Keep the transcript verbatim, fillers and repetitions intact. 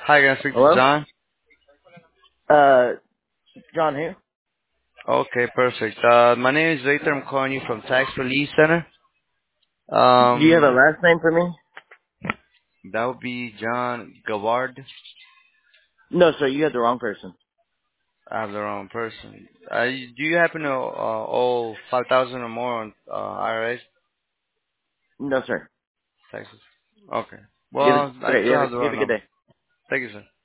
Hi, can I speak to Hello? John? Uh, John who? Okay, perfect. Uh, my name is Victor. I'm calling you from Tax Relief Center. Do you have a Um, last name for me? that would be John Gavard. No, sir, you had the wrong person. I have the wrong person. Uh, do you happen to uh, owe five thousand or more on uh, I R S No, sir. taxes? Okay. You have Well, a, I okay, you still have a, have the you have wrong a good number. day. Thank you, sir.